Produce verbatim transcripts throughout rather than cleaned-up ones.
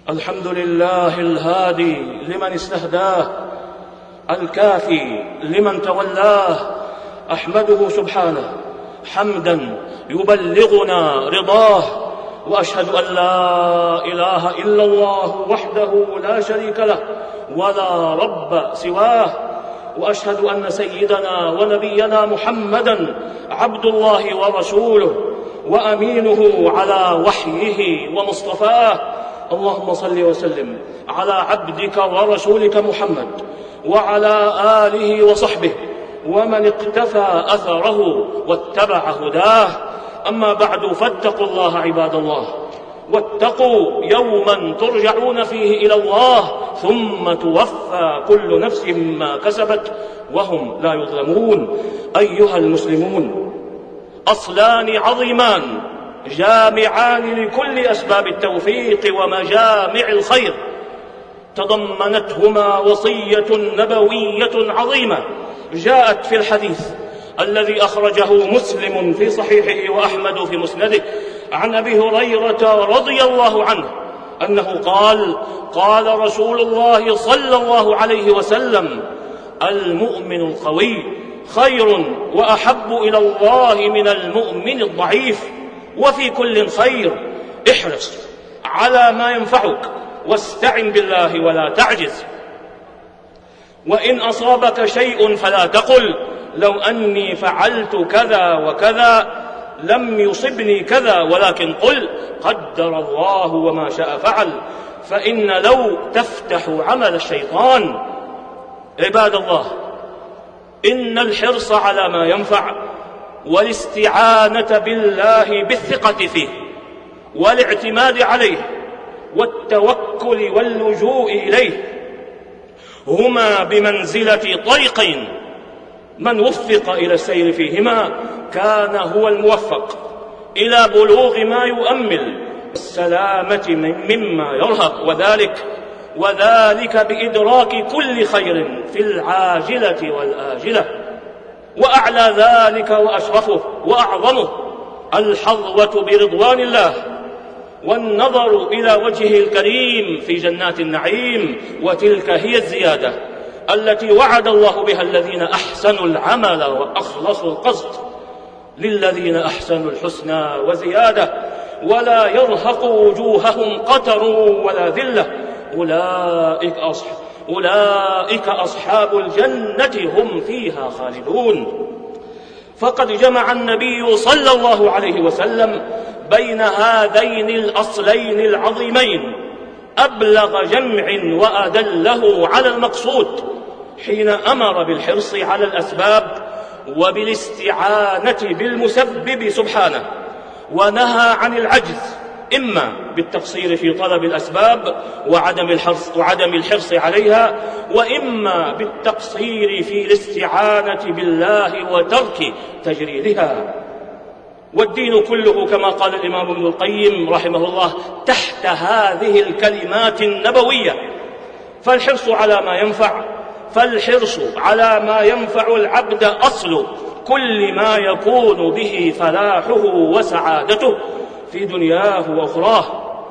الحمد لله الهادي لمن استهداه، الكافي لمن تولاه. أحمده سبحانه حمدا يبلغنا رضاه، وأشهد أن لا إله إلا الله وحده لا شريك له ولا رب سواه، وأشهد أن سيدنا ونبينا محمدا عبد الله ورسوله وأمينه على وحيه ومصطفاه. اللهم صل وسلم على عبدك ورسولك محمد وعلى آله وصحبه ومن اقتفى أثره واتبع هداه. أما بعد، فاتقوا الله عباد الله، واتقوا يوما ترجعون فيه إلى الله ثم توفى كل نفس ما كسبت وهم لا يظلمون. أيها المسلمون، أصلان عظيمان جامعان لكل أسباب التوفيق ومجامع الخير، تضمنتهما وصية نبوية عظيمة جاءت في الحديث الذي أخرجه مسلم في صحيحه وأحمد في مسنده عن أبي هريرة رضي الله عنه أنه قال: قال رسول الله صلى الله عليه وسلم: المؤمن القوي خير وأحب إلى الله من المؤمن الضعيف، وفي كل خير، احرص على ما ينفعك واستعن بالله ولا تعجز. وإن أصابك شيء فلا تقل لو أني فعلت كذا وكذا لم يصبني كذا، ولكن قل قدر الله وما شاء فعل، فإن لو تفتح عمل الشيطان. عباد الله، إن الحرص على ما ينفع والاستعانة بالله بالثقة فيه والاعتماد عليه والتوكل واللجوء إليه هما بمنزلة طريقين، من وفق إلى السير فيهما كان هو الموفق إلى بلوغ ما يؤمل السلامة مما يرهق، وذلك وذلك بإدراك كل خير في العاجلة والآجلة. وأعلى ذلك وأشرفه وأعظمه الحظوة برضوان الله والنظر إلى وجهه الكريم في جنات النعيم، وتلك هي الزيادة التي وعد الله بها الذين أحسنوا العمل وأخلصوا القصد. للذين أحسنوا الحسنى وزيادة ولا يرهق وجوههم قتر ولا ذلة، أولئك أصحاب أولئك أصحاب الجنة هم فيها خالدون. فقد جمع النبي صلى الله عليه وسلم بين هذين الأصلين العظيمين أبلغ جمع وأدله على المقصود حين أمر بالحرص على الأسباب وبالاستعانة بالمسبب سبحانه، ونهى عن العجز إما بالتقصير في طلب الأسباب وعدم الحرص, وعدم الحرص عليها، وإما بالتقصير في الاستعانة بالله وترك تجريدها. والدين كله كما قال الإمام ابن القيم رحمه الله تحت هذه الكلمات النبوية. فالحرص على ما ينفع فالحرص على ما ينفع العبد أصل كل ما يكون به فلاحه وسعادته في دنياه وأخراه.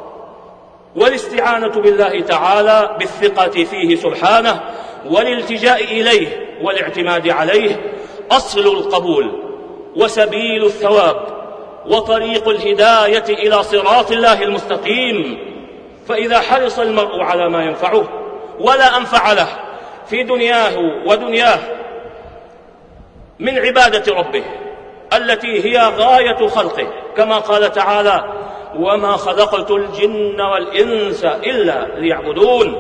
والاستعانة بالله تعالى بالثقة فيه سبحانه والالتجاء إليه والاعتماد عليه أصل القبول وسبيل الثواب وطريق الهداية إلى صراط الله المستقيم. فإذا حرص المرء على ما ينفعه ولا أنفع له في دنياه ودنياه من عبادة ربه التي هي غاية خلقه، كما قال تعالى: وما خلقت الجن والإنس إلا ليعبدون.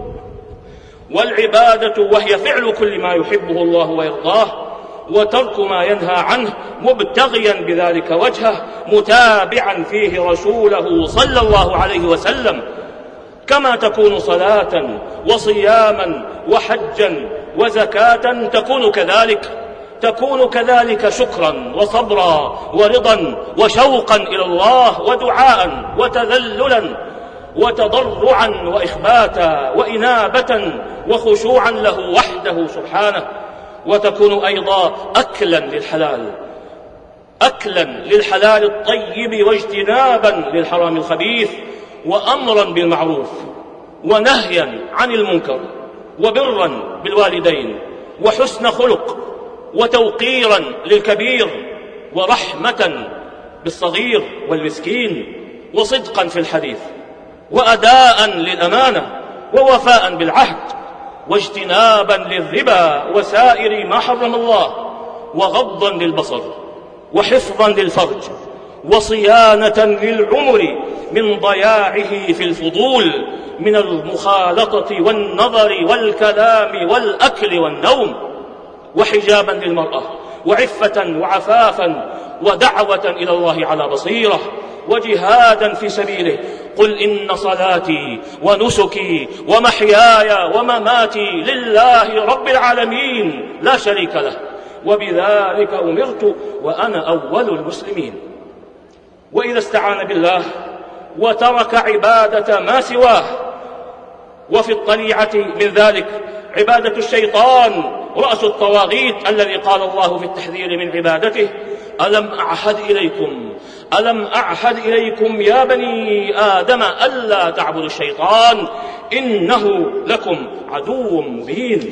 والعبادة وهي فعل كل ما يحبه الله ويرضاه وترك ما ينهى عنه مبتغيا بذلك وجهه متابعا فيه رسوله صلى الله عليه وسلم، كما تكون صلاة وصياما وحجا وزكاة تكون كذلك تكون كذلك شكرا وصبرا ورضا وشوقا إلى الله ودعاء وتذللا وتضرعا وإخباتا وإنابة وخشوعا له وحده سبحانه. وتكون أيضا أكلا للحلال أكلا للحلال الطيب واجتنابا للحرام الخبيث وأمرا بالمعروف ونهيا عن المنكر وبرا بالوالدين وحسن خلق وتوقيرا للكبير ورحمة بالصغير والمسكين وصدقا في الحديث وأداء للأمانة ووفاء بالعهد واجتنابا للربا وسائر ما حرم الله وغضا للبصر وحفظا للفرج وصيانة للعمر من ضياعه في الفضول من المخالطة والنظر والكلام والأكل والنوم وحجابا للمرأة وعفة وعفافا ودعوة إلى الله على بصيرة وجهادا في سبيله. قل إن صلاتي ونسكي ومحياي ومماتي لله رب العالمين لا شريك له وبذلك أمرت وأنا أول المسلمين. وإذا استعان بالله وترك عبادة ما سواه وفي الطليعة من ذلك عبادة الشيطان رأس الطواغيت الذي قال الله في التحذير من عبادته ألم أعهد إليكم ألم أعهد إليكم يا بني آدم ألا تعبدوا الشيطان إنه لكم عدو مبين.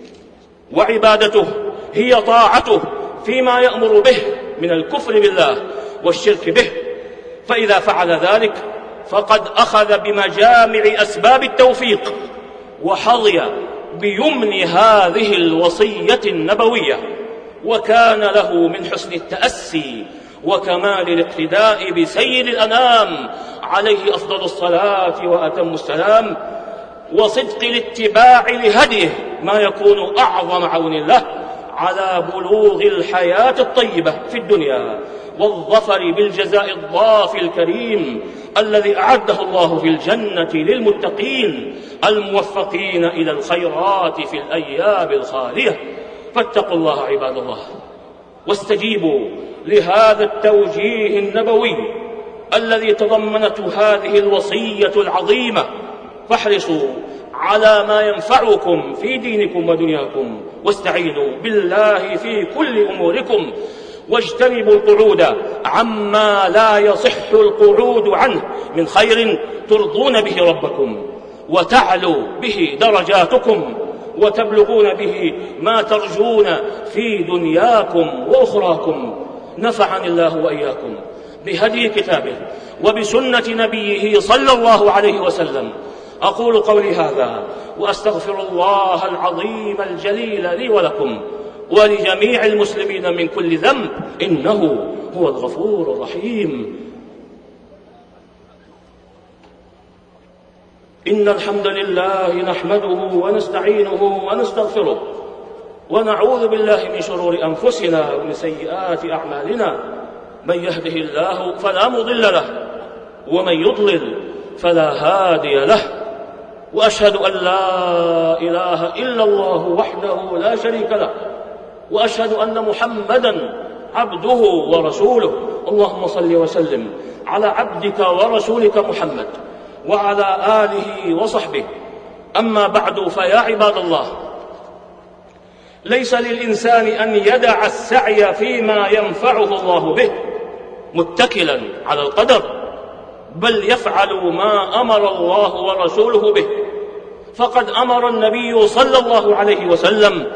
وعبادته هي طاعته فيما يأمر به من الكفر بالله والشرك به، فإذا فعل ذلك فقد أخذ بمجامع أسباب التوفيق وحظي بيمن هذه الوصية النبوية، وكان له من حسن التأسي وكمال الاقتداء بسيد الأنام عليه أفضل الصلاة وأتم السلام وصدق الاتباع لهديه ما يكون أعظم عون له على بلوغ الحياة الطيبة في الدنيا والظفر بالجزاء الضافي الكريم الذي أعده الله في الجنة للمتقين الموفقين إلى الخيرات في الأيام الخالية. فاتقوا الله عباد الله واستجيبوا لهذا التوجيه النبوي الذي تضمنته هذه الوصية العظيمة، فاحرصوا على ما ينفعكم في دينكم ودنياكم واستعينوا بالله في كل أموركم واجتنبوا القعود عما لا يصح القعود عنه من خير ترضون به ربكم وتعلوا به درجاتكم وتبلغون به ما ترجون في دنياكم وأخراكم. نفعني الله وإياكم بهدي كتابه وبسنة نبيه صلى الله عليه وسلم. أقول قولي هذا وأستغفر الله العظيم الجليل لي ولكم ولجميع المسلمين من كل ذنب إنه هو الغفور الرحيم. إن الحمد لله نحمده ونستعينه ونستغفره ونعوذ بالله من شرور أنفسنا ومن سيئات أعمالنا، من يهده الله فلا مضل له ومن يضلل فلا هادي له، وأشهد أن لا إله إلا الله وحده لا شريك له، وأشهد أن محمدًا عبده ورسوله. اللهم صل وسلم على عبدك ورسولك محمد وعلى آله وصحبه. أما بعد، فيا عباد الله، ليس للإنسان أن يدع السعي فيما ينفعه الله به متكلا على القدر، بل يفعل ما أمر الله ورسوله به. فقد أمر النبي صلى الله عليه وسلم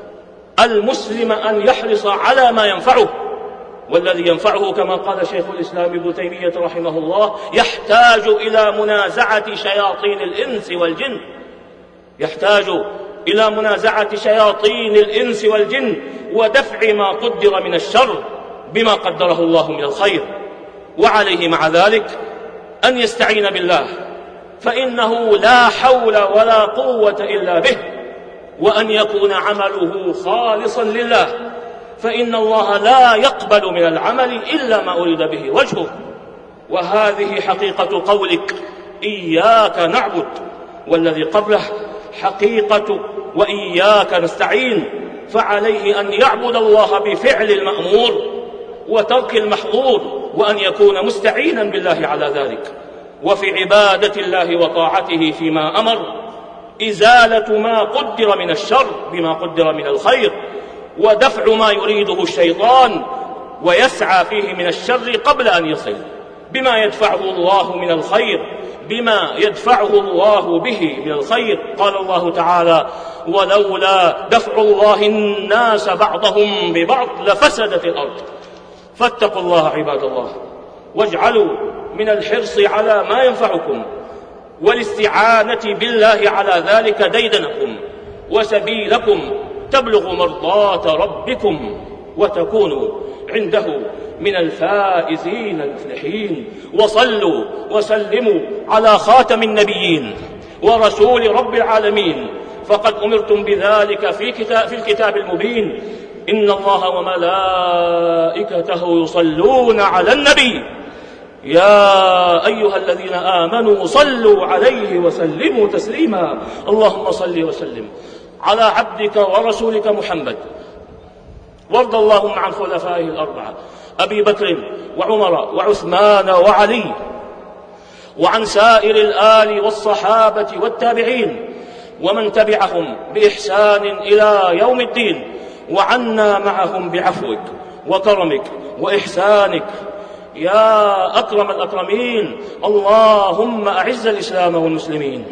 المسلم أن يحرص على ما ينفعه، والذي ينفعه كما قال شيخ الإسلام ابن تيمية رحمه الله يحتاج إلى منازعة شياطين الإنس والجن يحتاج إلى منازعة شياطين الإنس والجن ودفع ما قدر من الشر بما قدره الله من الخير. وعليه مع ذلك أن يستعين بالله، فإنه لا حول ولا قوة إلا به، وأن يكون عمله خالصا لله، فإن الله لا يقبل من العمل إلا ما أريد به وجهه. وهذه حقيقة قولك إياك نعبد، والذي قبله حقيقة وإياك نستعين، فعليه أن يعبد الله بفعل المأمور وترك المحظور، وأن يكون مستعينا بالله على ذلك. وفي عبادة الله وطاعته فيما أمر إزالة ما قدر من الشر بما قدر من الخير، ودفع ما يريده الشيطان ويسعى فيه من الشر قبل أن يصل بما يدفعه الله من الخير بما يدفعه الله به من الخير. قال الله تعالى: ولولا دفع الله الناس بعضهم ببعض لفسدت الأرض. فاتقوا الله عباد الله، واجعلوا من الحرص على ما ينفعكم والاستعانة بالله على ذلك ديدنكم وسبيلكم تبلغ مرضاة ربكم وتكونوا عنده من الفائزين المفلحين. وصلوا وسلموا على خاتم النبيين ورسول رب العالمين، فقد أمرتم بذلك في, كتاب في الكتاب المبين: إن الله وملائكته يصلون على النبي يا أيها الذين آمنوا صلوا عليه وسلموا تسليما. اللهم صل وسلم على عبدك ورسولك محمد، وارض اللهم عن خلفائه الأربعة أبي بكر وعمر وعثمان وعلي، وعن سائر الآل والصحابة والتابعين ومن تبعهم بإحسان إلى يوم الدين، وعنا معهم بعفوك وكرمك وإحسانك يا أكرم الأكرمين. اللهم أعز الإسلام والمسلمين،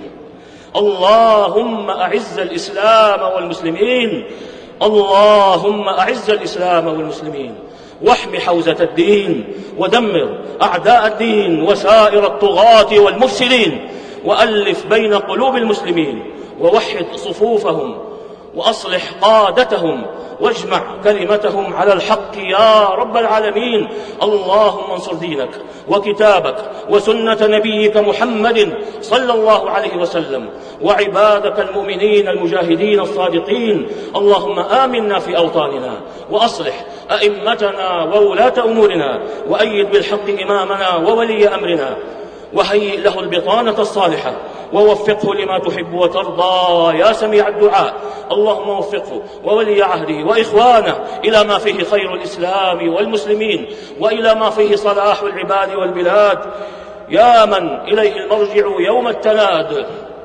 اللهم أعز الإسلام والمسلمين، اللهم أعز الإسلام والمسلمين، واحم حوزة الدين، ودمر أعداء الدين وسائر الطغاة والمفسدين، وألف بين قلوب المسلمين، ووحد صفوفهم، وأصلح قادتهم، واجمع كلمتهم على الحق يا رب العالمين. اللهم انصر دينك وكتابك وسنة نبيك محمد صلى الله عليه وسلم، وعبادك المؤمنين المجاهدين الصادقين. اللهم آمنا في أوطاننا، وأصلح أئمتنا وولاة أمورنا، وأيد بالحق إمامنا وولي أمرنا، وهيئ له البطانة الصالحة، ووفقه لما تحب وترضى يا سميع الدعاء. اللهم وفقه وولي عهده وإخوانه إلى ما فيه خير الإسلام والمسلمين، وإلى ما فيه صلاح العباد والبلاد، يا من إليه المرجع يوم التناد.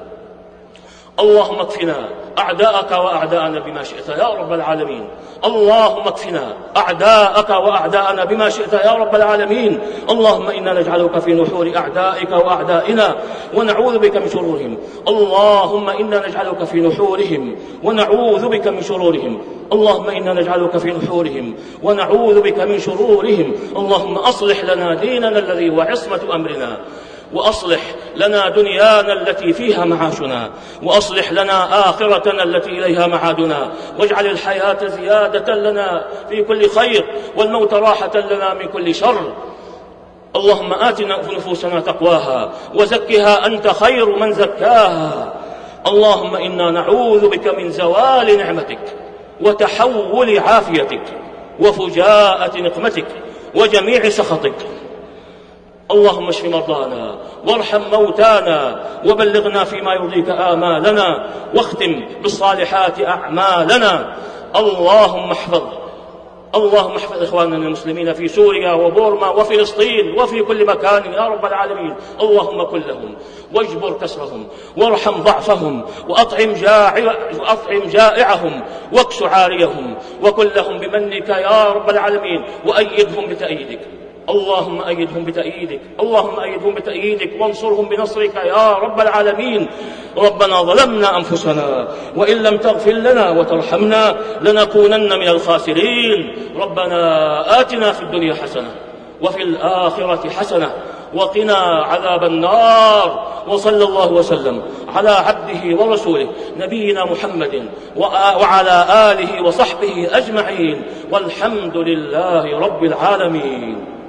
اللهم اكفنا أعداءك وأعداءنا بما شئت يا رب العالمين. اللهم اكفنا أعداءك وأعداءنا بما شئت يا رب العالمين. اللهم إنا نجعلك في نحور أعدائك وأعدائنا ونعوذ بك من شرورهم. اللهم إنا نجعلك في نحورهم ونعوذ بك من شرورهم. اللهم إنا نجعلك في نحورهم ونعوذ بك من شرورهم. اللهم أصلح لنا ديننا الذي هو عصمة أمرنا، وأصلح لنا دنيانا التي فيها معاشنا، وأصلح لنا آخرتنا التي إليها معادنا، واجعل الحياة زيادة لنا في كل خير، والموت راحة لنا من كل شر. اللهم آتنا نفوسنا تقواها وزكها أنت خير من زكاها. اللهم إنا نعوذ بك من زوال نعمتك وتحول عافيتك وفجاءة نقمتك وجميع سخطك. اللهم اشف مرضانا وارحم موتانا وبلغنا فيما يرضيك آمالنا، واختم بالصالحات أعمالنا. اللهم احفظ اللهم احفظ إخواننا المسلمين في سوريا وبورما وفلسطين وفي كل مكان يا رب العالمين. اللهم كن لهم واجبر كسرهم وارحم ضعفهم، وأطعم, جائع وأطعم جائعهم واكس عاريهم، وكن لهم بمنك يا رب العالمين، وأيدهم بتأييدك. اللهم أيدهم بتأييدك اللهم أيدهم بتأييدك وانصرهم بنصرك يا رب العالمين. ربنا ظلمنا أنفسنا وإن لم تغفر لنا وترحمنا لنكونن من الخاسرين. ربنا آتنا في الدنيا حسنة وفي الآخرة حسنة وقنا عذاب النار. وصلى الله وسلم على عبده ورسوله نبينا محمد وعلى آله وصحبه أجمعين، والحمد لله رب العالمين.